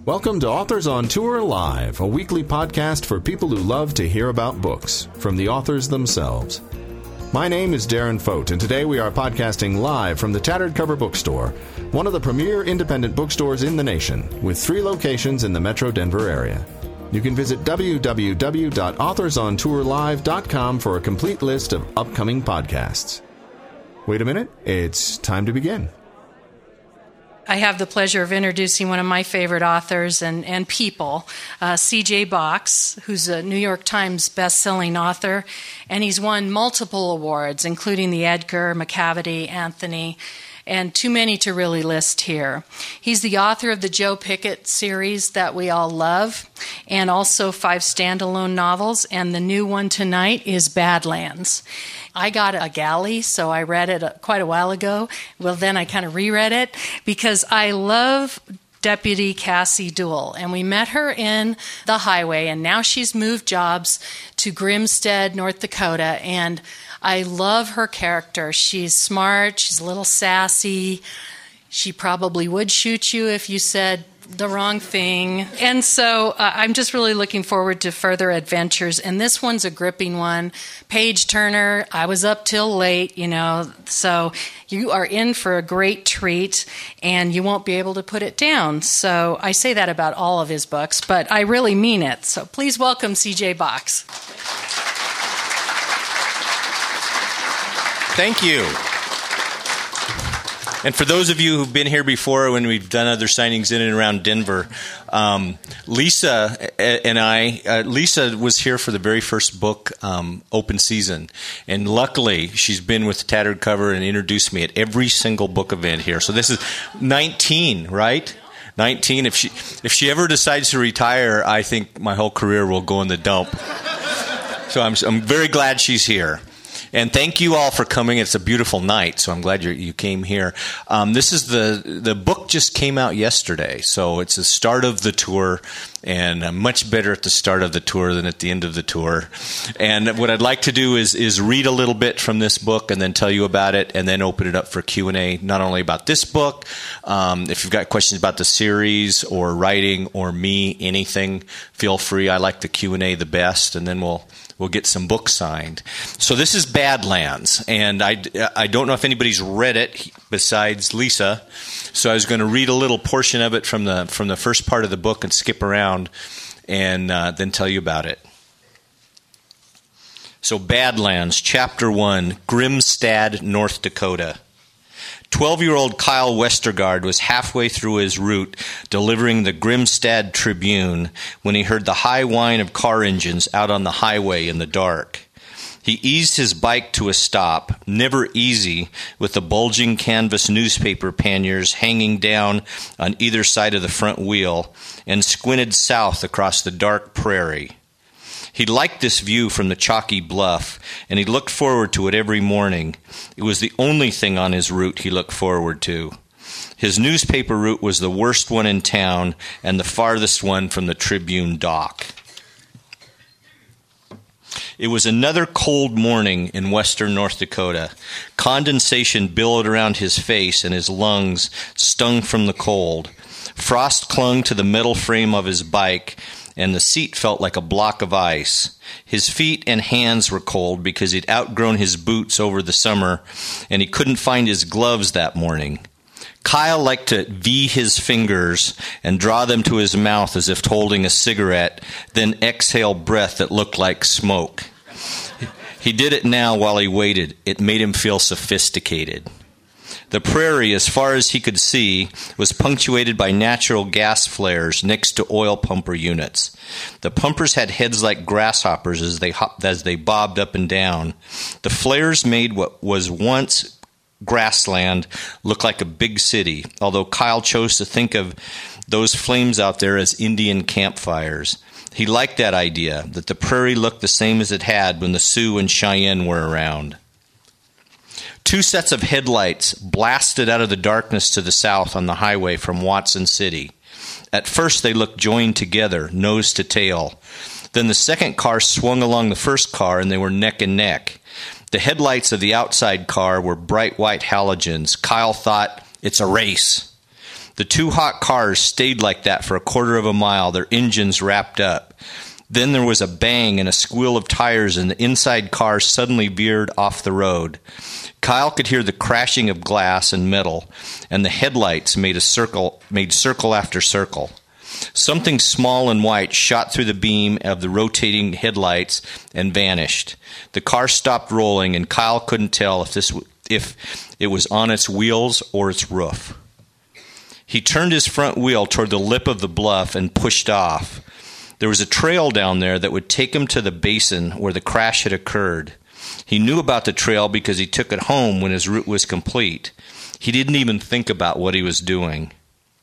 Welcome to Authors on Tour Live, a weekly podcast for people who love to hear about books from the authors themselves. My name is Darren Fote, and today we are podcasting live from the Tattered Cover Bookstore, one of the premier independent bookstores in the nation, with 3 locations in the Metro Denver area. You can visit www.authorsontourlive.com for a complete list of upcoming podcasts. Wait a minute, it's time to begin. I have the pleasure of introducing one of my favorite authors and people, C.J. Box, who's a New York Times best-selling author, and he's won multiple awards, including the Edgar, Macavity, Anthony, and too many to really list here. He's the author of the Joe Pickett series that we all love, and also 5 standalone novels, and the new one tonight is Badlands. I got a galley, so I read it quite a while ago. Well, then I kind of reread it because I love Deputy Cassie Duell, and we met her in the highway, and now she's moved jobs to Grimstead, North Dakota, and I love her character. She's smart, she's a little sassy. She probably would shoot you if you said the wrong thing. And so I'm just really looking forward to further adventures. And this one's a gripping one. Page Turner, I was up till late, so you are in for a great treat, and you won't be able to put it down. So I say that about all of his books, but I really mean it. So please welcome C.J. Box. Thank you. And for those of you who've been here before when we've done other signings in and around Denver, Lisa and Lisa was here for the very first book, Open Season. And luckily, she's been with Tattered Cover and introduced me at every single book event here. So this is 19, right? 19. If she ever decides to retire, I think my whole career will go in the dump. So I'm very glad she's here. And thank you all for coming. It's a beautiful night, so I'm glad you came here. This is the book just came out yesterday, so it's the start of the tour, and much better at the start of the tour than at the end of the tour. And what I'd like to do is read a little bit from this book and then tell you about it, and then open it up for Q&A, not only about this book. If you've got questions about the series or writing or me, anything, feel free. I like the Q&A the best, and then we'll get some books signed. So this is Badlands, and I don't know if anybody's read it besides Lisa, so I was going to read a little portion of it from the first part of the book and skip around and then tell you about it. So Badlands, Chapter 1, Grimstead, North Dakota. 12-year-old Kyle Westergaard was halfway through his route delivering the Grimstead Tribune when he heard the high whine of car engines out on the highway in the dark. He eased his bike to a stop, never easy, with the bulging canvas newspaper panniers hanging down on either side of the front wheel, and squinted south across the dark prairie. He liked this view from the chalky bluff, and he looked forward to it every morning. It was the only thing on his route he looked forward to. His newspaper route was the worst one in town and the farthest one from the Tribune dock. It was another cold morning in western North Dakota. Condensation billowed around his face, and his lungs stung from the cold. Frost clung to the metal frame of his bike, and the seat felt like a block of ice. His feet and hands were cold because he'd outgrown his boots over the summer, and he couldn't find his gloves that morning. Kyle liked to V his fingers and draw them to his mouth as if holding a cigarette, then exhale breath that looked like smoke. He did it now while he waited. It made him feel sophisticated. The prairie, as far as he could see, was punctuated by natural gas flares next to oil pumper units. The pumpers had heads like grasshoppers as they bobbed up and down. The flares made what was once grassland look like a big city, although Kyle chose to think of those flames out there as Indian campfires. He liked that idea, that the prairie looked the same as it had when the Sioux and Cheyenne were around. 2 sets of headlights blasted out of the darkness to the south on the highway from Watson City. At first they looked joined together, nose to tail. Then the second car swung along the first car, and they were neck and neck. The headlights of the outside car were bright white halogens. Kyle thought, it's a race. The two hot cars stayed like that for a quarter of a mile, their engines wrapped up. Then there was a bang and a squeal of tires, and the inside car suddenly veered off the road. Kyle could hear the crashing of glass and metal, and the headlights made circle after circle. Something small and white shot through the beam of the rotating headlights and vanished. The car stopped rolling, and Kyle couldn't tell if it was on its wheels or its roof. He turned his front wheel toward the lip of the bluff and pushed off. There was a trail down there that would take him to the basin where the crash had occurred. He knew about the trail because he took it home when his route was complete. He didn't even think about what he was doing.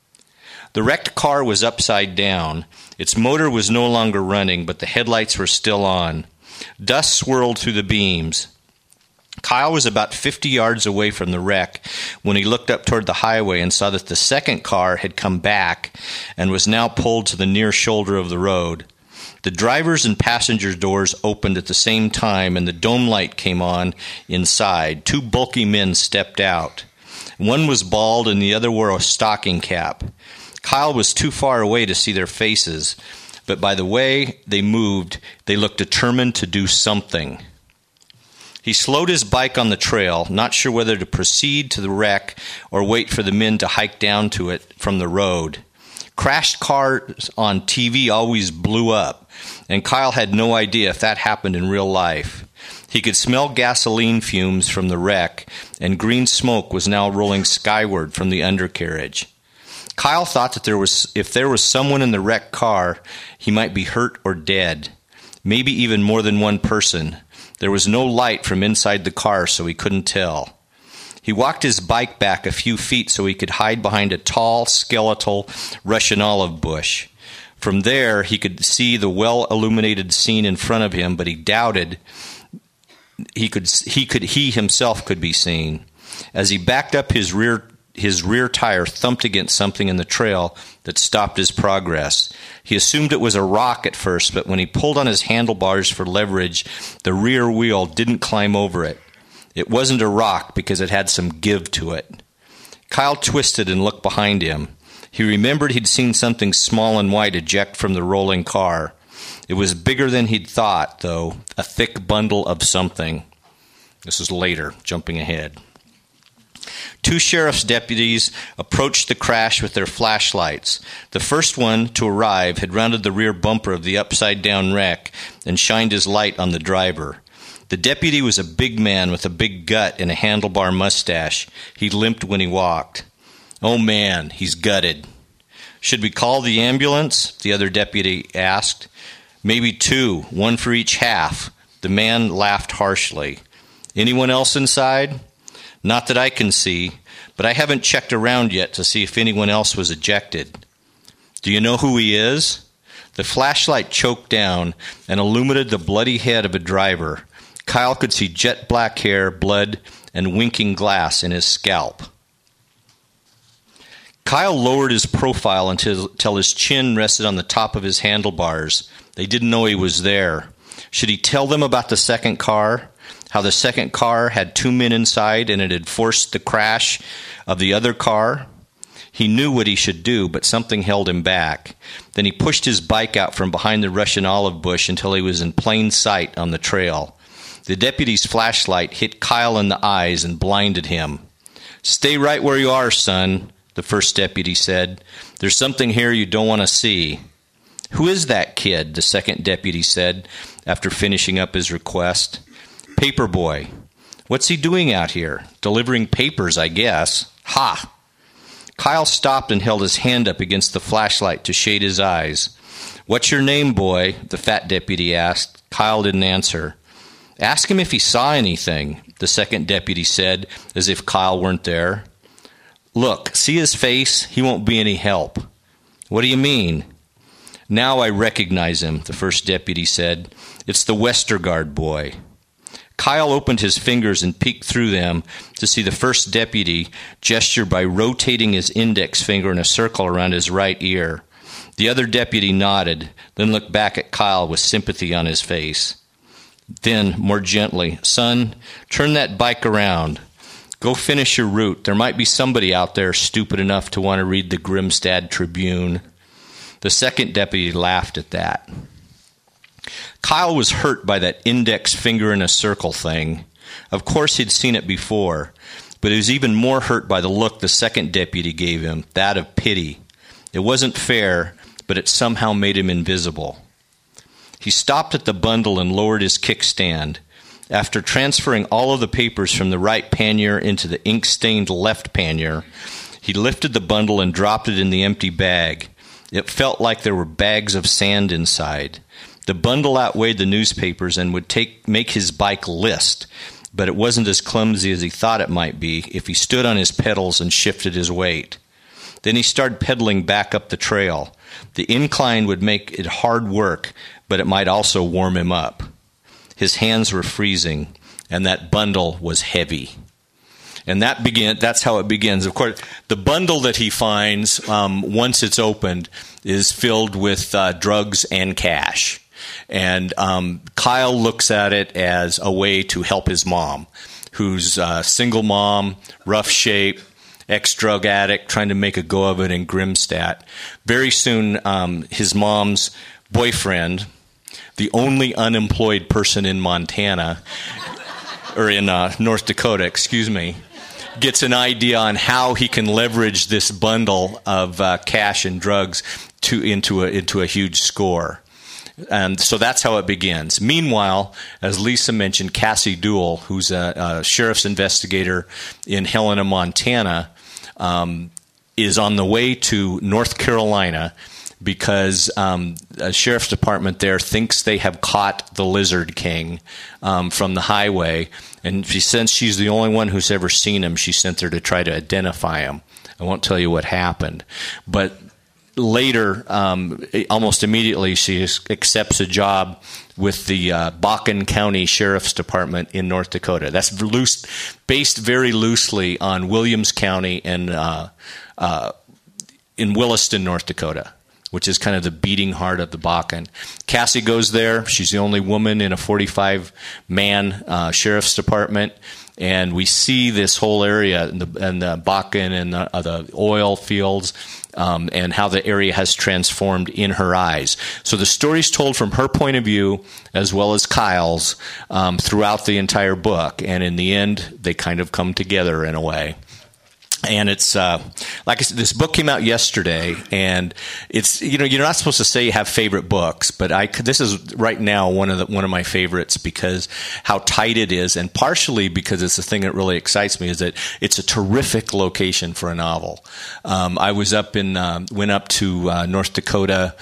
The wrecked car was upside down. Its motor was no longer running, but the headlights were still on. Dust swirled through the beams. Kyle was about 50 yards away from the wreck when he looked up toward the highway and saw that the second car had come back and was now pulled to the near shoulder of the road. The driver's and passenger's doors opened at the same time, and the dome light came on inside. Two bulky men stepped out. One was bald and the other wore a stocking cap. Kyle was too far away to see their faces, but by the way they moved, they looked determined to do something. He slowed his bike on the trail, not sure whether to proceed to the wreck or wait for the men to hike down to it from the road. Crashed cars on TV always blew up, and Kyle had no idea if that happened in real life. He could smell gasoline fumes from the wreck, and green smoke was now rolling skyward from the undercarriage. Kyle thought that if there was someone in the wrecked car, he might be hurt or dead, maybe even more than one person. There was no light from inside the car, so he couldn't tell. He walked his bike back a few feet so he could hide behind a tall, skeletal Russian olive bush. From there, he could see the well-illuminated scene in front of him, but he doubted he himself could be seen. As he backed up, his rear tire thumped against something in the trail that stopped his progress. He assumed it was a rock at first, but when he pulled on his handlebars for leverage, the rear wheel didn't climb over it. It wasn't a rock because it had some give to it. Kyle twisted and looked behind him. He remembered he'd seen something small and white eject from the rolling car. It was bigger than he'd thought, though, a thick bundle of something. This is later, jumping ahead. Two sheriff's deputies approached the crash with their flashlights. The first one to arrive had rounded the rear bumper of the upside-down wreck and shined his light on the driver. The deputy was a big man with a big gut and a handlebar mustache. He limped when he walked. "Oh, man, he's gutted." "Should we call the ambulance?" the other deputy asked. "Maybe two, one for each half." The man laughed harshly. "Anyone else inside?" "Not that I can see, but I haven't checked around yet to see if anyone else was ejected." "Do you know who he is?" The flashlight choked down and illuminated the bloody head of a driver. Kyle could see jet black hair, blood, and winking glass in his scalp. Kyle lowered his profile until his chin rested on the top of his handlebars. They didn't know he was there. Should he tell them about the second car? How the second car had two men inside and it had forced the crash of the other car? He knew what he should do, but something held him back. Then he pushed his bike out from behind the Russian olive bush until he was in plain sight on the trail. The deputy's flashlight hit Kyle in the eyes and blinded him. "Stay right where you are, son," the first deputy said. "There's something here you don't want to see." "Who is that kid?" the second deputy said after finishing up his request. "Paper boy." "What's he doing out here?" "Delivering papers, I guess." "Ha!" Kyle stopped and held his hand up against the flashlight to shade his eyes. "What's your name, boy?" the fat deputy asked. Kyle didn't answer. "Ask him if he saw anything," the second deputy said, as if Kyle weren't there. "Look, see his face? He won't be any help." "What do you mean?" "Now I recognize him," the first deputy said. "It's the Westergaard boy." Kyle opened his fingers and peeked through them to see the first deputy gesture by rotating his index finger in a circle around his right ear. The other deputy nodded, then looked back at Kyle with sympathy on his face. Then, more gently, "Son, turn that bike around." Go finish your route. There might be somebody out there stupid enough to want to read the Grimstad Tribune." The second deputy laughed at that. Kyle was hurt by that index finger in a circle thing. Of course he'd seen it before, but he was even more hurt by the look the second deputy gave him, that of pity. It wasn't fair, but it somehow made him invisible. He stopped at the bundle and lowered his kickstand. After transferring all of the papers from the right pannier into the ink-stained left pannier, he lifted the bundle and dropped it in the empty bag. It felt like there were bags of sand inside. The bundle outweighed the newspapers and would make his bike list, but it wasn't as clumsy as he thought it might be if he stood on his pedals and shifted his weight. Then he started pedaling back up the trail. The incline would make it hard work, but it might also warm him up. His hands were freezing, and that bundle was heavy. And that's how it begins. Of course, the bundle that he finds, once it's opened, is filled with drugs and cash. And Kyle looks at it as a way to help his mom, who's a single mom, rough shape, ex-drug addict, trying to make a go of it in Grimstad. Very soon, his mom's boyfriend, the only unemployed person in Montana, or in North Dakota, gets an idea on how he can leverage this bundle of cash and drugs into a huge score. And so that's how it begins. Meanwhile, as Lisa mentioned, Cassie Duell, who's a sheriff's investigator in Helena, Montana, is on the way to North Carolina because a sheriff's department there thinks they have caught the Lizard King from the highway. And since she's the only one who's ever seen him, she sent her to try to identify him. I won't tell you what happened. But later, almost immediately, she accepts a job with the Bakken County Sheriff's Department in North Dakota. That's based very loosely on Williams County and in Williston, North Dakota, which is kind of the beating heart of the Bakken. Cassie goes there. She's the only woman in a 45-man sheriff's department. And we see this whole area and the Bakken and the oil fields and how the area has transformed in her eyes. So the story's told from her point of view as well as Kyle's throughout the entire book. And in the end, they kind of come together in a way. And it's like I said, this book came out yesterday, and it's you're not supposed to say you have favorite books, but this is right now one of my favorites because how tight it is, and partially because it's the thing that really excites me is that it's a terrific location for a novel. I was went up to North Dakota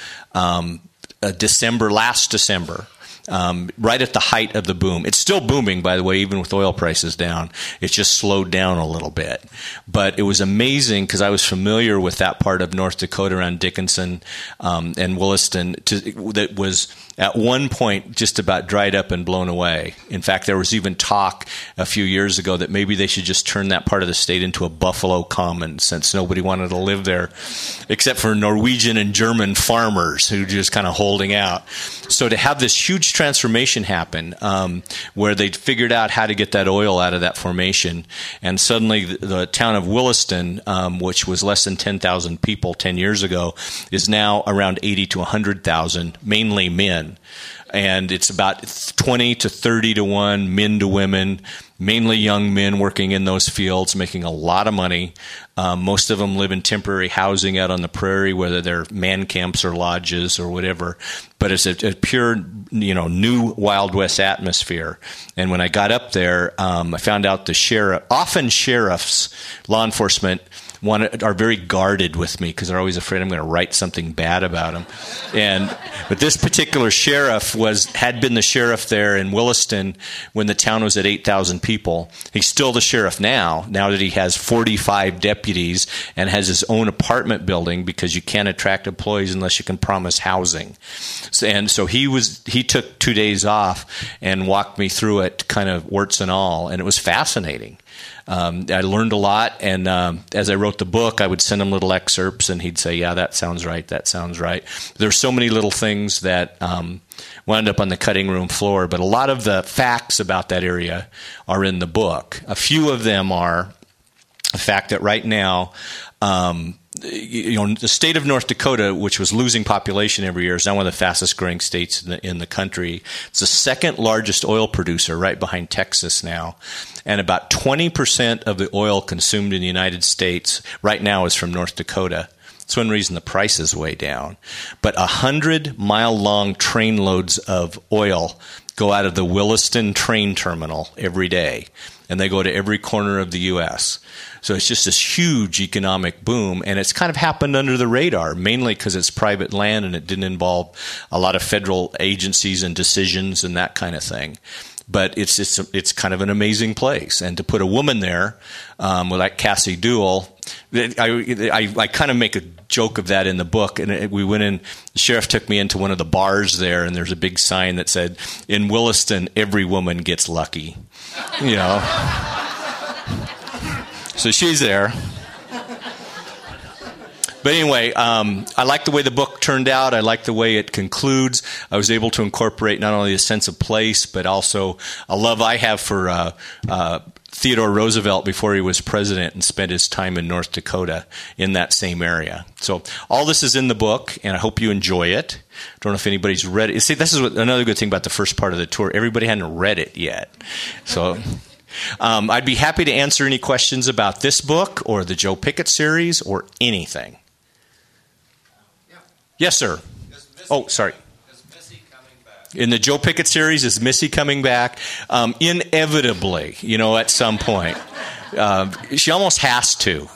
last December. Right at the height of the boom. It's still booming, by the way, even with oil prices down. It's just slowed down a little bit. But it was amazing because I was familiar with that part of North Dakota around Dickinson and Williston that was at one point just about dried up and blown away. In fact, there was even talk a few years ago that maybe they should just turn that part of the state into a buffalo common since nobody wanted to live there except for Norwegian and German farmers who were just kind of holding out. So to have this huge transformation happen where they figured out how to get that oil out of that formation, and suddenly the town of Williston, which was less than 10,000 people 10 years ago, is now around 80 to 100,000, mainly men. And it's about 20 to 30 to 1, men to women, mainly young men working in those fields, making a lot of money. Most of them live in temporary housing out on the prairie, whether they're man camps or lodges or whatever. But it's a pure, new Wild West atmosphere. And when I got up there, I found out often sheriffs, law enforcement, are very guarded with me because they're always afraid I'm going to write something bad about them. But this particular sheriff had been the sheriff there in Williston when the town was at 8,000 people. He's still the sheriff now that he has 45 deputies and has his own apartment building because you can't attract employees unless you can promise housing. And so he took 2 days off and walked me through it, kind of warts and all, and it was fascinating. I learned a lot, and as I wrote the book, I would send him little excerpts, and he'd say, yeah, that sounds right, that sounds right. There's so many little things that wound up on the cutting room floor, but a lot of the facts about that area are in the book. A few of them are the fact that right now, the state of North Dakota, which was losing population every year, is now one of the fastest growing states in the country. It's the second largest oil producer, right behind Texas now. And about 20% of the oil consumed in the United States right now is from North Dakota. That's one reason the price is way down. But 100-mile-long train loads of oil go out of the Williston train terminal every day, and they go to every corner of the U.S. So it's just this huge economic boom, and it's kind of happened under the radar, mainly because it's private land and it didn't involve a lot of federal agencies and decisions and that kind of thing. But it's kind of an amazing place, and to put a woman there, like Cassie Duell, I kind of make a joke of that in the book. And we went in. The sheriff took me into one of the bars there, and there's a big sign that said, "In Williston, every woman gets lucky." You know. So she's there. But anyway, I like the way the book turned out. I like the way it concludes. I was able to incorporate not only a sense of place, but also a love I have for Theodore Roosevelt before he was president and spent his time in North Dakota in that same area. So all this is in the book, and I hope you enjoy it. Don't know if anybody's read it. See, this is another good thing about the first part of the tour. Everybody hadn't read it yet. So I'd be happy to answer any questions about this book or the Joe Pickett series or anything. Yes, sir. Oh, sorry. Is Missy coming back? In the Joe Pickett series, is Missy coming back? Inevitably, at some point. She almost has to.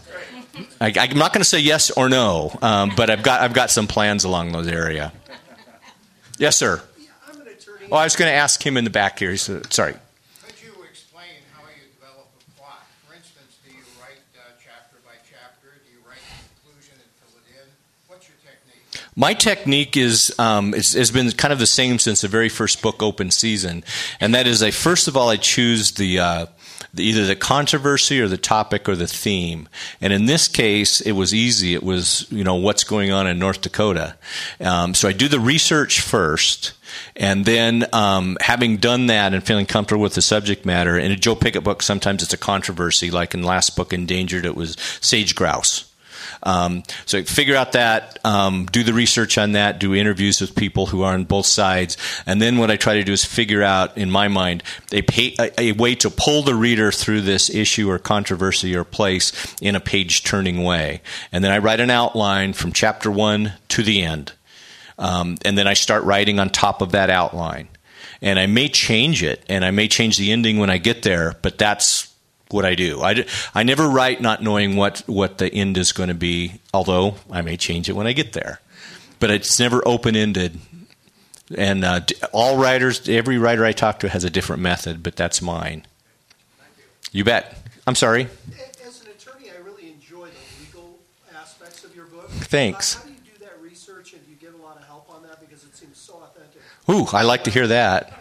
I'm not going to say yes or no, but I've got some plans along those area. Yes, sir. Yeah, I'm an attorney. Oh, I was going to ask him in the back here. Sorry. Could you explain how you develop a plot? For instance, do you write chapter by chapter? Do you write the conclusion and fill it in? What's your technique? My technique has been kind of the same since the very first book, Open Season, and that is, first of all, I choose either the controversy or the topic or the theme. And in this case, it was easy. It was, what's going on in North Dakota. So I do the research first, and then having done that and feeling comfortable with the subject matter, in a Joe Pickett book, sometimes it's a controversy. Like in the last book, Endangered, it was sage grouse. So figure out that, do the research on that, do interviews with people who are on both sides, and then what I try to do is figure out, in my mind, a way to pull the reader through this issue or controversy or place in a page-turning way. And then I write an outline from chapter 1 to the end. And then I start writing on top of that outline. And I may change it, and I may change the ending when I get there, but that's what I do. I never write not knowing what the end is going to be, although I may change it when I get there. But it's never open-ended. And all writers, every writer I talk to has a different method, but that's mine. Thank you. You bet. I'm sorry. As an attorney, I really enjoy the legal aspects of your book. Thanks. How do you do that research, and do you get a lot of help on that? Because it seems so authentic. Ooh, I like to hear that.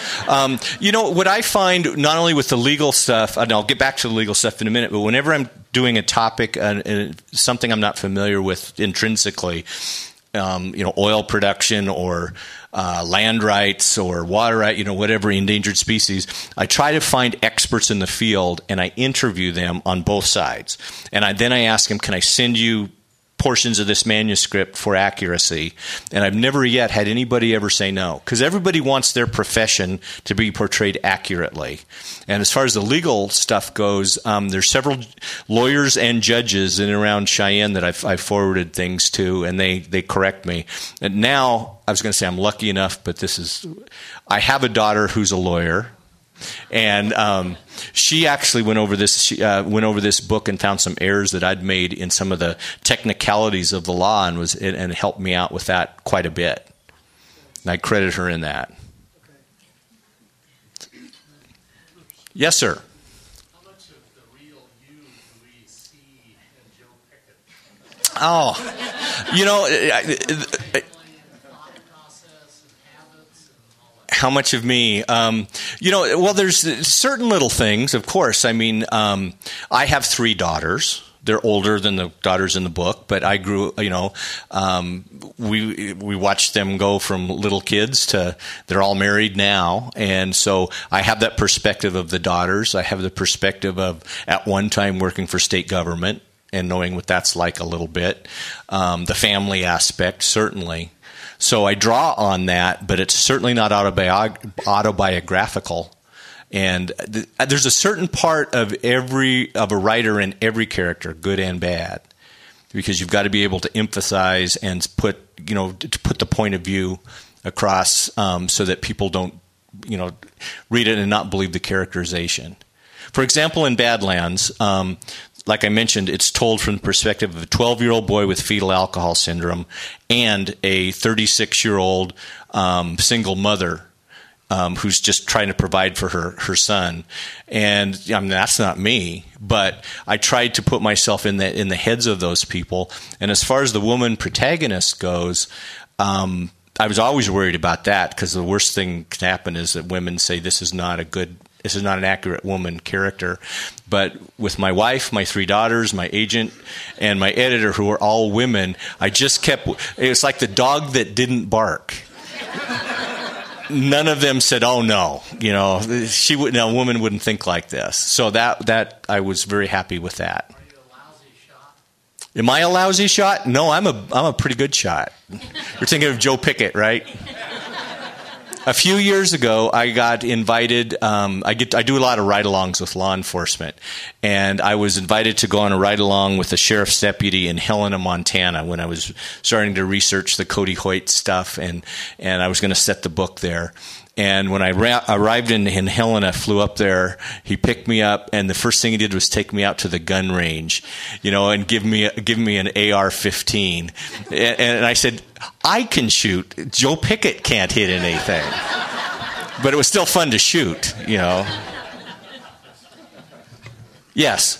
What I find, not only with the legal stuff, and I'll get back to the legal stuff in a minute, but whenever I'm doing a topic, something I'm not familiar with intrinsically, oil production or land rights or water right, whatever endangered species, I try to find experts in the field, and I interview them on both sides. And then I ask them, can I send you portions of this manuscript for accuracy? And I've never yet had anybody ever say no, because everybody wants their profession to be portrayed accurately. And as far as the legal stuff goes, there's several lawyers and judges in and around Cheyenne that I've forwarded things to, and they correct me. And now, I was going to say I'm lucky enough, but I have a daughter who's a lawyer. And she actually went over this. She went over this book and found some errors that I'd made in some of the technicalities of the law, and helped me out with that quite a bit. And I credit her in that. Okay. Yes, sir. How much of the real you do we see in Joe Pickett? Oh, How much of me? Well, there's certain little things, of course. I mean, I have 3 daughters. They're older than the daughters in the book, but I grew, we watched them go from little kids to they're all married now. And so I have that perspective of the daughters. I have the perspective of at one time working for state government and knowing what that's like a little bit. The family aspect, certainly. So I draw on that, but it's certainly not autobiographical. And there's a certain part of a writer in every character, good and bad, because you've got to be able to emphasize and put the point of view across so that people don't, read it and not believe the characterization. For example, in Badlands, like I mentioned, it's told from the perspective of a 12-year-old boy with fetal alcohol syndrome and a 36-year-old single mother who's just trying to provide for her son. And I mean, that's not me, but I tried to put myself in the heads of those people. And as far as the woman protagonist goes, I was always worried about that, because the worst thing can happen is that women say this is not an accurate woman character. But with my wife, my 3 daughters, my agent, and my editor, who are all women, I just kept, it was like the dog that didn't bark. None of them said, "Oh no," a woman wouldn't think like this. So that I was very happy with that. Are you a lousy shot? Am I a lousy shot? No, I'm a pretty good shot. You're thinking of Joe Pickett, right? A few years ago, I got invited. I do a lot of ride-alongs with law enforcement, and I was invited to go on a ride-along with a sheriff's deputy in Helena, Montana, when I was starting to research the Cody Hoyt stuff, and I was going to set the book there. And when I arrived in Helena, flew up there, he picked me up, and the first thing he did was take me out to the gun range, and give me an AR-15. And I said, I can shoot. Joe Pickett can't hit anything. But it was still fun to shoot, Yes.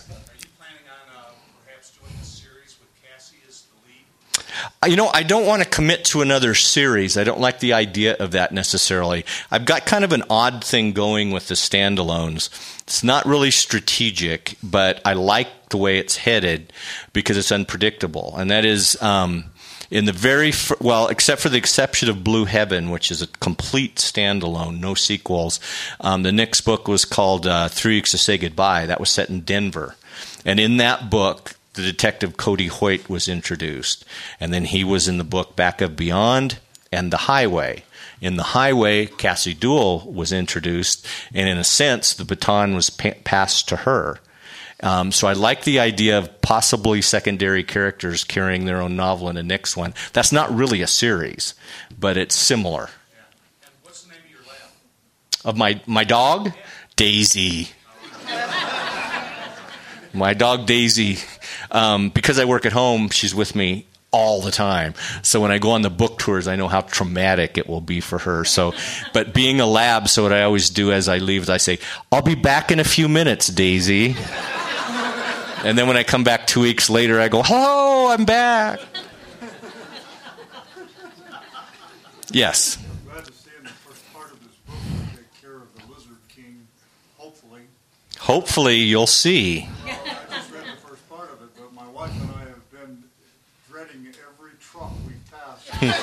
I don't want to commit to another series. I don't like the idea of that necessarily. I've got kind of an odd thing going with the standalones. It's not really strategic, but I like the way it's headed because it's unpredictable. And that is in the except for the exception of Blue Heaven, which is a complete standalone, no sequels. The next book was called 3 Weeks to Say Goodbye. That was set in Denver. And in that book, the detective Cody Hoyt was introduced. And then he was in the book Back of Beyond and The Highway. In The Highway, Cassie Duell was introduced, and in a sense, the baton was passed to her. So I like the idea of possibly secondary characters carrying their own novel in the next one. That's not really a series, but it's similar. Yeah. And what's the name of your lab? Of my dog? Yeah. Daisy. My dog Daisy, because I work at home, she's with me all the time. So when I go on the book tours, I know how traumatic it will be for her. So, but being a lab, so what I always do as I leave is I say, "I'll be back in a few minutes, Daisy." And then when I come back 2 weeks later, I go, "Hello, I'm back." Yes. I'm glad to see in the first part of this book you take care of the Lizard King, hopefully. Hopefully you'll see. I just read the first part of it, but my wife and I have been dreading every truck we've passed.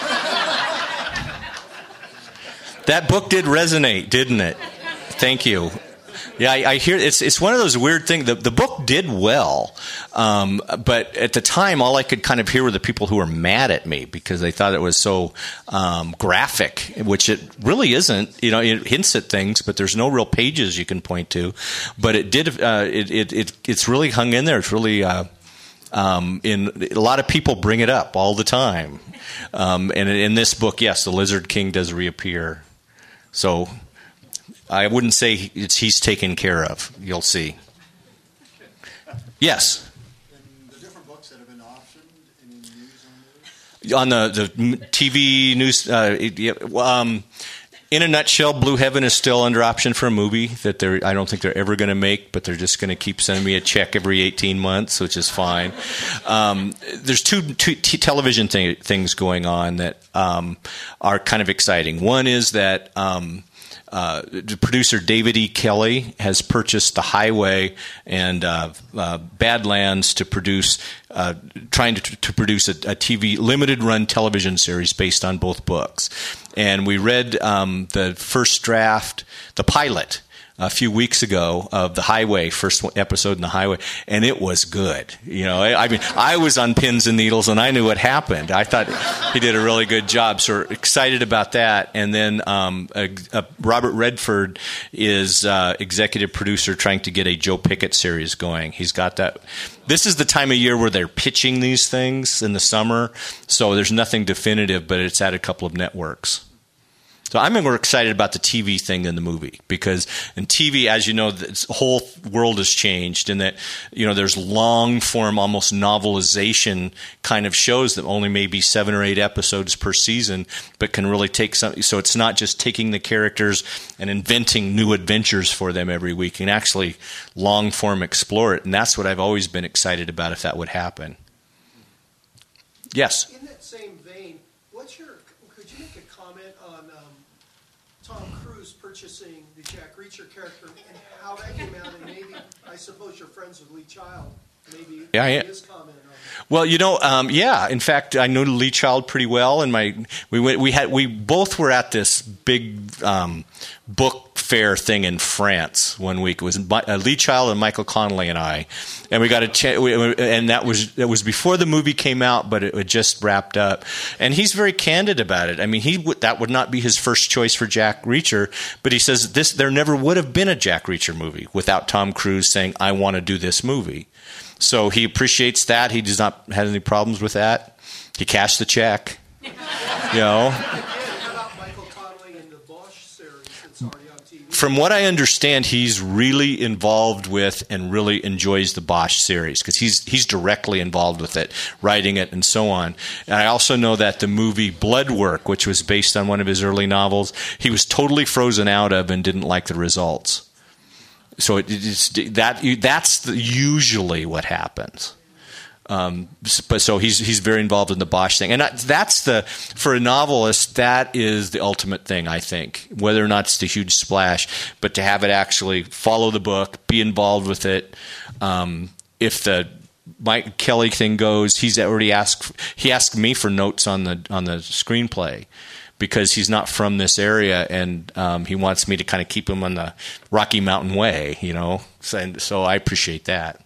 That book did resonate, didn't it? Thank you. Yeah, I hear it's one of those weird things. The book did well, but at the time, all I could kind of hear were the people who were mad at me because they thought it was so graphic, which it really isn't. It hints at things, but there's no real pages you can point to. But it did. It's really hung in there. It's really. A lot of people bring it up all the time, and in this book, yes, the Lizard King does reappear. So. I wouldn't say he's taken care of. You'll see. Yes? In the different books that have been optioned, any news on those? On the TV news, in a nutshell, Blue Heaven is still under option for a movie that I don't think they're ever going to make, but they're just going to keep sending me a check every 18 months, which is fine. There's two television things going on that are kind of exciting. One is that producer David E. Kelly has purchased The Highway and Badlands to produce, trying to produce a TV limited run television series based on both books. And we read the first draft, the pilot, a few weeks ago of The Highway, first episode in The Highway, and it was good. I mean, I was on pins and needles, and I knew what happened. I thought he did a really good job, so we're excited about that. And then Robert Redford is executive producer trying to get a Joe Pickett series going. He's got that. This is the time of year where they're pitching these things in the summer, so there's nothing definitive, but it's at a couple of networks. So I'm more excited about the TV thing than the movie, because in TV, as you know, the whole world has changed, and that there's long form, almost novelization kind of shows that only maybe 7 or 8 episodes per season, but can really take some. So it's not just taking the characters and inventing new adventures for them every week, and actually long form explore it. And that's what I've always been excited about if that would happen. Yes. In that same vein, could you make a comment on Tom Cruise purchasing the Jack Reacher character and how that came out? And maybe, I suppose you're friends with Lee Child. Maybe his comment on it. Well, yeah. In fact, I know Lee Child pretty well, and we both were at this big book fair thing in France one week. It was Lee Child and Michael Connelly and I, and we got and that was before the movie came out, but it had just wrapped up. And he's very candid about it. I mean, that would not be his first choice for Jack Reacher, but he says there never would have been a Jack Reacher movie without Tom Cruise saying, "I want to do this movie." So he appreciates that. He does not have any problems with that. He cashed the check. How about Michael Connelly in the Bosch series that's already on TV? From what I understand, he's really involved with and really enjoys the Bosch series, because he's directly involved with it, writing it and so on. And I also know that the movie Bloodwork, which was based on one of his early novels, he was totally frozen out of and didn't like the results. So that's usually what happens. But so he's very involved in the Bosch thing, and that's for a novelist, that is the ultimate thing, I think. Whether or not it's the huge splash, but to have it actually follow the book, be involved with it. If the Mike Kelly thing goes, he asked me for notes on the screenplay, because he's not from this area, and he wants me to kind of keep him on the Rocky Mountain way, So I appreciate that.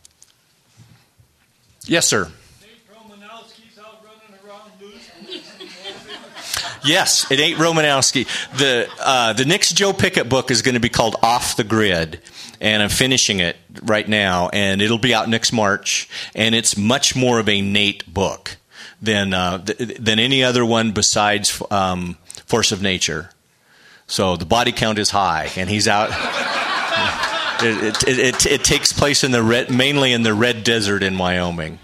Yes, sir. Nate Romanowski's out running around loose. Yes, it ain't Romanowski. The next Joe Pickett book is going to be called Off the Grid, and I'm finishing it right now, and it'll be out next March, and it's much more of a Nate book than any other one besides Force of Nature. So the body count is high, and he's out. It takes place mainly in the Red Desert in Wyoming.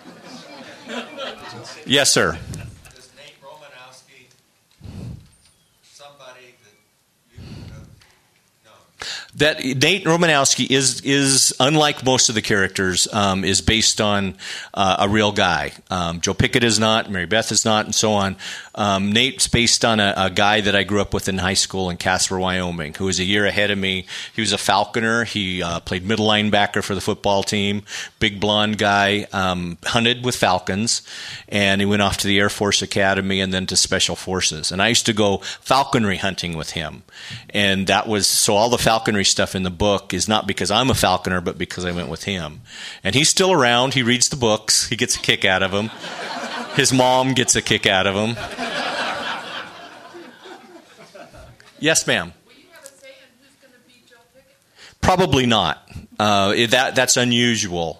Yes, sir. Is Nate Romanowski somebody that you know? That Nate Romanowski is unlike most of the characters, is based on a real guy. Joe Pickett is not, Mary Beth is not, and so on. Nate's based on a guy that I grew up with in high school in Casper, Wyoming, who was a year ahead of me. He was a Falconer. He played middle linebacker for the football team. Big blonde guy, hunted with falcons, and he went off to the Air Force Academy and then to Special Forces. And I used to go falconry hunting with him, and that was so all the falconry stuff in the book is not because I'm a falconer, but because I went with him. And he's still around. He reads the books. He gets a kick out of them. His mom gets a kick out of him. Yes, ma'am. Will you have a say in who's going to be Joe Pickett? Probably not. That's unusual.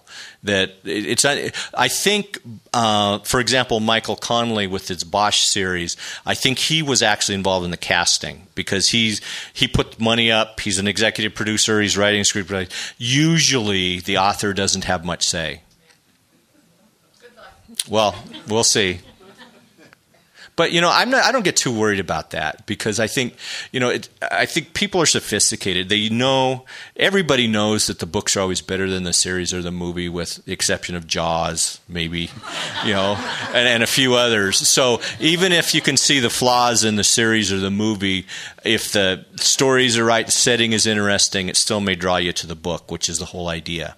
I think, for example, Michael Connelly with his Bosch series, I think he was actually involved in the casting, because he put money up. He's an executive producer. He's writing a screenplay. Usually, the author doesn't have much say. Good luck. Well, we'll see. But I don't get too worried about that, because I think I think people are sophisticated. Everybody knows that the books are always better than the series or the movie, with the exception of Jaws, maybe, and a few others. So even if you can see the flaws in the series or the movie, if the stories are right, the setting is interesting, it still may draw you to the book, which is the whole idea.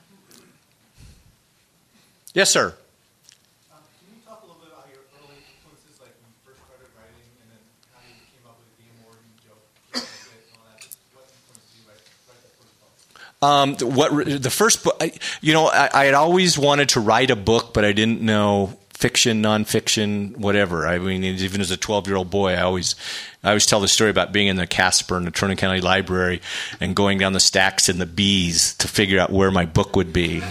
Yes, sir. The first book, I had always wanted to write a book, but I didn't know fiction, nonfiction, whatever. I mean, even as a 12-year-old boy, I always tell the story about being in the Casper and the Turner County Library and going down the stacks in the B's to figure out where my book would be,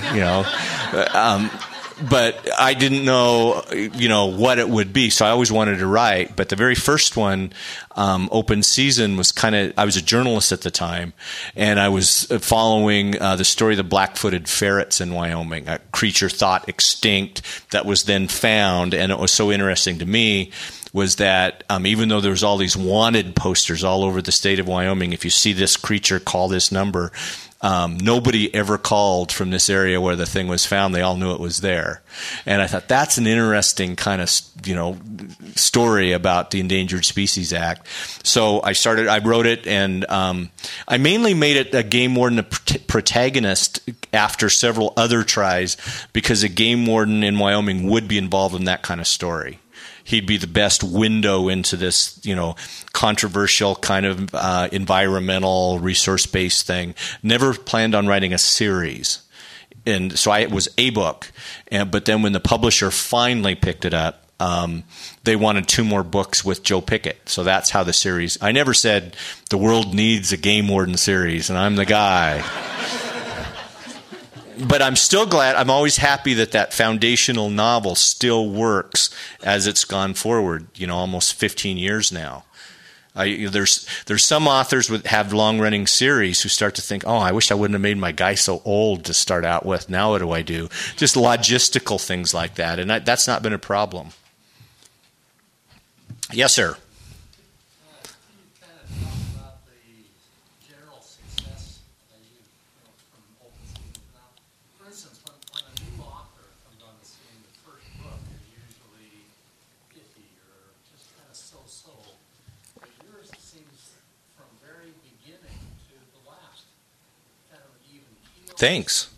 But I didn't know, what it would be, so I always wanted to write. But the very first one, Open Season, was I was a journalist at the time, and I was following the story of the black-footed ferrets in Wyoming, a creature thought extinct that was then found. And it was so interesting to me was that even though there was all these wanted posters all over the state of Wyoming, if you see this creature, call this number. Nobody ever called from this area where the thing was found. They all knew it was there. And I thought that's an interesting kind of, story about the Endangered Species Act. So I wrote it, and I mainly made it a game warden, a protagonist, after several other tries, because a game warden in Wyoming would be involved in that kind of story. He'd be the best window into this, controversial kind of environmental resource-based thing. Never planned on writing a series. And so it was a book. But then when the publisher finally picked it up, they wanted 2 more books with Joe Pickett. So that's how the series... I never said the world needs a game warden series, and I'm the guy. But I'm still glad, I'm always happy that foundational novel still works as it's gone forward, almost 15 years now. There's some authors that have long-running series who start to think, I wish I wouldn't have made my guy so old to start out with. Now what do I do? Just logistical things like that, and that's not been a problem. Yes, sir. Thanks.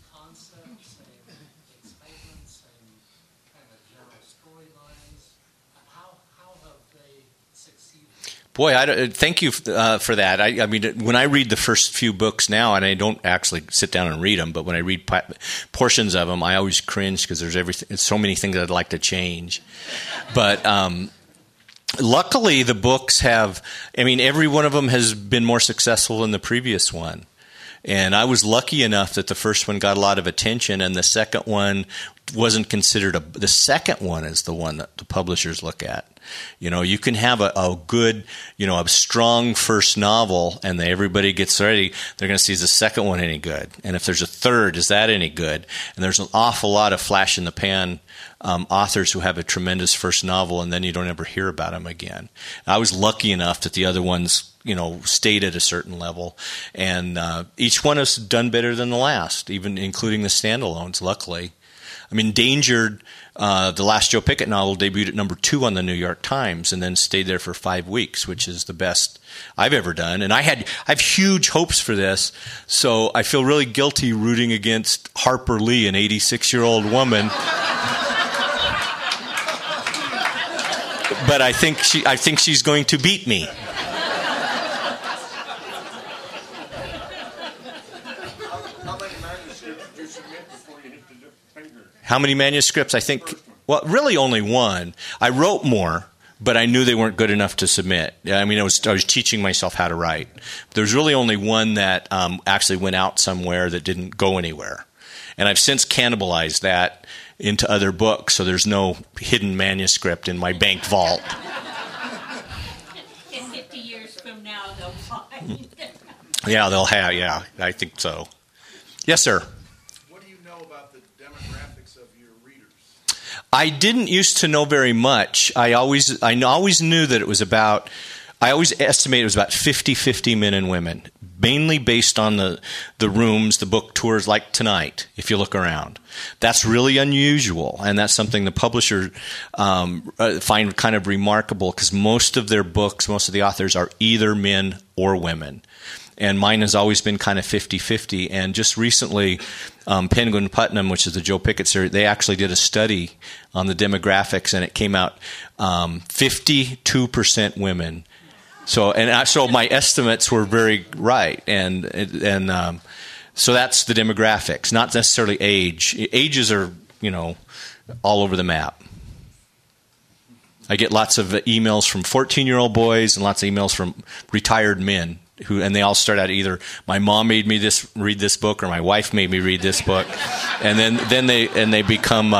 Boy, thank you for that. I mean, when I read the first few books now, and I don't actually sit down and read them, but when I read portions of them, I always cringe because there's so many things I'd like to change. But luckily, the books every one of them has been more successful than the previous one. And I was lucky enough that the first one got a lot of attention, and the second one wasn't considered the second one is the one that the publishers look at. You can have a good, a strong first novel, and everybody gets ready. They're going to see, is the second one any good? And if there's a third, is that any good? And there's an awful lot of flash in the pan authors who have a tremendous first novel, and then you don't ever hear about them again. I was lucky enough that the other ones, stayed at a certain level, and each one has done better than the last, even including the standalones, luckily. I mean, Endangered, the last Joe Pickett novel, debuted at number 2 on the New York Times and then stayed there for 5 weeks, which is the best I've ever done. And I have huge hopes for this, so I feel really guilty rooting against Harper Lee, an 86-year-old woman. But I think she's going to beat me. How many manuscripts? I think, really only one. I wrote more, but I knew they weren't good enough to submit. I mean, I was teaching myself how to write. There's really only one that actually went out somewhere that didn't go anywhere. And I've since cannibalized that into other books, so there's no hidden manuscript in my bank vault. In 50 years from now, they'll find. Yeah, they'll have, yeah, I think so. Yes, sir. What do you know about the demographics of your readers? I didn't used to know very much. I always knew that it was about, I always estimated it was about 50-50 men and women, mainly based on the rooms, the book tours like tonight, if you look around. That's really unusual, and that's something the publisher find kind of remarkable, because most of their books, most of the authors are either men or women. And mine has always been kind of 50-50. And just recently, Penguin Putnam, which is the Joe Pickett series, they actually did a study on the demographics, and it came out 52% women. So my estimates were very right, and so that's the demographics, not necessarily age. Ages are, all over the map. I get lots of emails from 14-year-old boys and lots of emails from retired men and they all start out either my mom made me read this book or my wife made me read this book, and then they become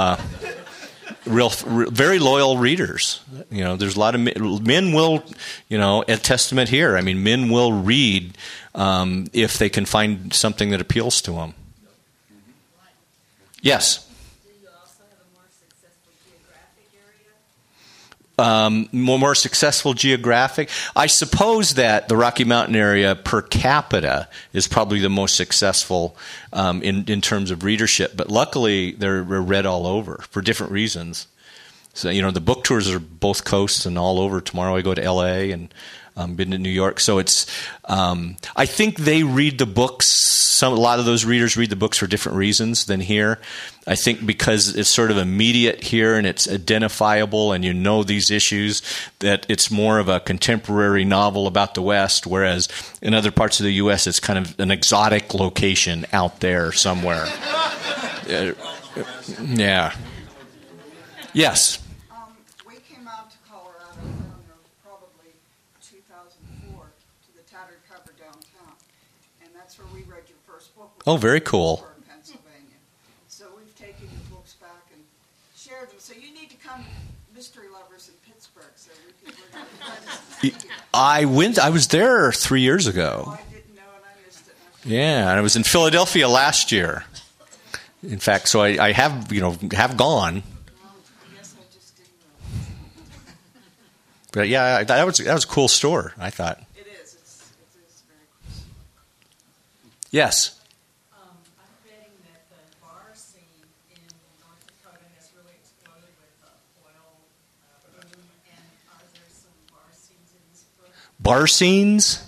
very loyal readers. There's a lot of men will, a testament here. I mean, men will read if they can find something that appeals to them. Yes. Do you also have a more successful geographic area? More successful geographic. I suppose that the Rocky Mountain area per capita is probably the most successful in terms of readership. But luckily, they're read all over for different reasons. So, the book tours are both coasts and all over. Tomorrow I go to L.A. and been to New York. So it's, I think they read the books. A lot of those readers read the books for different reasons than here. I think because it's sort of immediate here and it's identifiable and these issues, that it's more of a contemporary novel about the West, whereas in other parts of the U.S. it's kind of an exotic location out there somewhere. Yeah. Yes. We came out to Colorado around probably 2004 to the Tattered Cover downtown, and that's where we read your first book. Oh, very cool. Pennsylvania. So we've taken your books back and shared them. So you need to come, Mystery Lovers in Pittsburgh, so we're going to I was there 3 years ago. Oh, I didn't know, and I missed it. Yeah, and I was in Philadelphia last year. In fact, so I have gone. But yeah, that was a cool store, I thought. It is. It is very cool. Yes. I'm betting that the bar scene in North Dakota has really exploded with oil boom. And are there some bar scenes in this book? Bar scenes?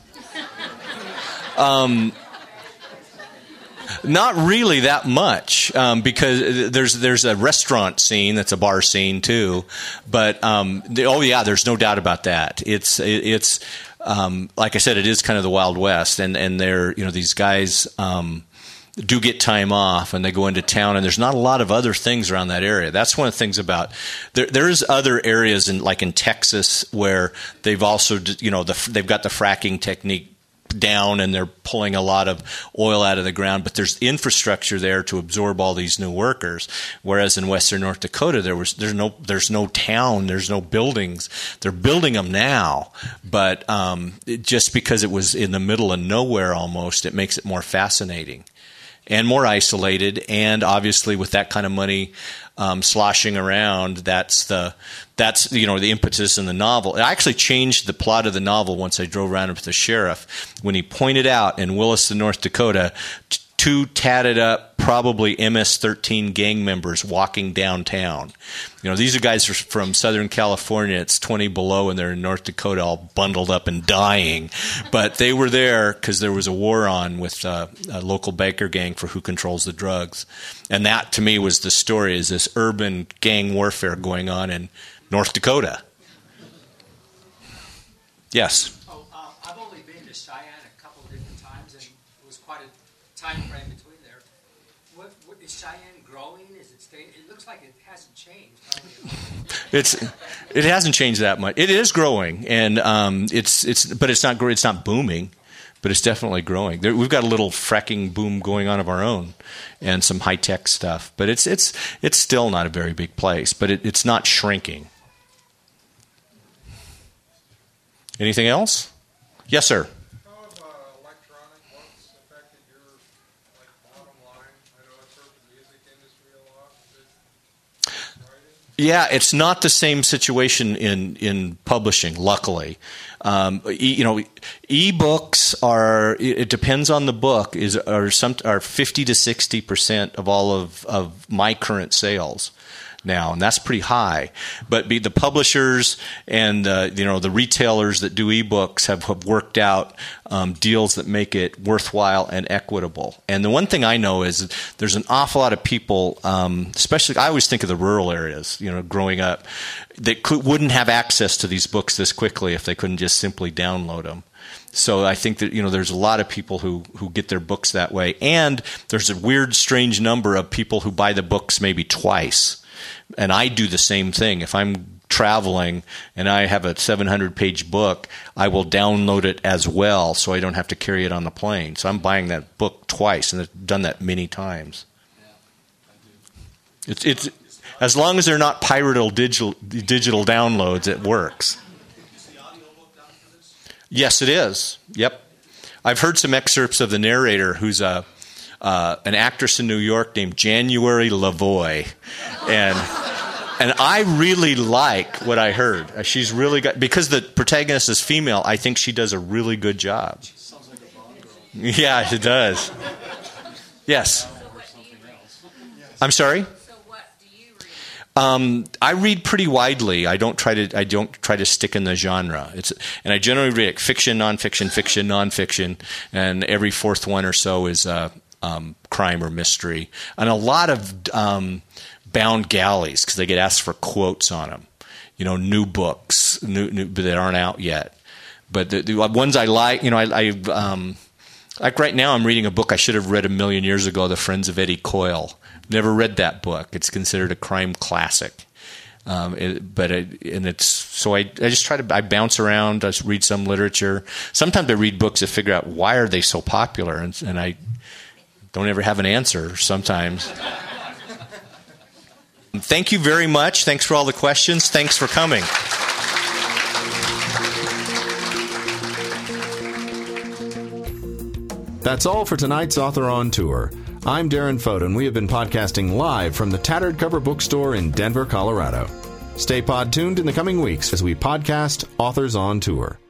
Not really that much, because there's a restaurant scene that's a bar scene too. But there's no doubt about that. It's like I said, it is kind of the Wild West, and they're these guys do get time off and they go into town, and there's not a lot of other things around that area. That's one of the things about there's other areas in Texas where they've also they've got the fracking technique down and they're pulling a lot of oil out of the ground, but there's infrastructure there to absorb all these new workers. Whereas in western North Dakota, there's no town, there's no buildings. They're building them now, but just because it was in the middle of nowhere almost, it makes it more fascinating and more isolated. And obviously, with that kind of money sloshing around, that's the impetus in the novel. It actually changed the plot of the novel once I drove around with the sheriff when he pointed out in Williston, North Dakota, two tatted up, probably MS-13 gang members walking downtown. These are guys from Southern California. It's 20 below, and they're in North Dakota, all bundled up and dying. But they were there because there was a war on with a local biker gang for who controls the drugs. And that, to me, was the story: is this urban gang warfare going on in North Dakota? Yes. I've only been to Cheyenne a couple of different times, and it was quite a time frame between there. What is Cheyenne growing? Is it staying? It looks like it hasn't changed. It hasn't changed that much. It is growing, and but it's not booming, but it's definitely growing. We've got a little fracking boom going on of our own, and some high tech stuff. But it's still not a very big place, but it's not shrinking. Anything else? Yes, sir. How have electronic books affected your bottom line? I know it's hurt the music industry a lot. Is it writing? Yeah, it's not the same situation in publishing, luckily. E-books are, it depends on the book, are 50 to 60% of all of my current sales now, and that's pretty high. But the publishers and the retailers that do ebooks have worked out deals that make it worthwhile and equitable. And the one thing I know is there's an awful lot of people, especially I always think of the rural areas, growing up, that wouldn't have access to these books this quickly if they couldn't just simply download them. So I think that there's a lot of people who get their books that way, and there's a weird, strange number of people who buy the books maybe twice. And I do the same thing. If I'm traveling and I have a 700-page book, I will download it as well so I don't have to carry it on the plane. So I'm buying that book twice, and I've done that many times. It's as long as they're not piratable digital downloads, it works. Is the audiobook done for this? Yes, it is. Yep. I've heard some excerpts of the narrator, who's an actress in New York named January Lavoie, and I really like what I heard. She's really got, because the protagonist is female, I think she does a really good job. Sounds like a Bond girl. Yeah, it does. Yes. So what do you read? I'm sorry? So what do you read? I read pretty widely. I don't try to stick in the genre. And I generally read fiction, nonfiction, fiction, nonfiction, and every fourth one or so is crime or mystery, and a lot of bound galleys because they get asked for quotes on them. New books, new that aren't out yet. But the ones I like, like right now, I'm reading a book I should have read a million years ago, The Friends of Eddie Coyle. Never read that book. It's considered a crime classic. I just I bounce around. I read some literature. Sometimes I read books to figure out why are they so popular, and I don't ever have an answer sometimes. Thank you very much. Thanks for all the questions. Thanks for coming. That's all for tonight's Author on Tour. I'm Darren Foden, and we have been podcasting live from the Tattered Cover Bookstore in Denver, Colorado. Stay pod tuned in the coming weeks as we podcast Authors on Tour.